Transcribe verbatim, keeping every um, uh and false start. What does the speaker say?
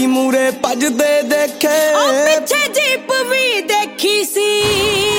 ਮੂਰੇ ਭੱਜਦੇ ਦੇਖੇ ਉਹ ਪਿੱਛੇ ਜੀਪ ਵੀ ਦੇਖੀ ਸੀ।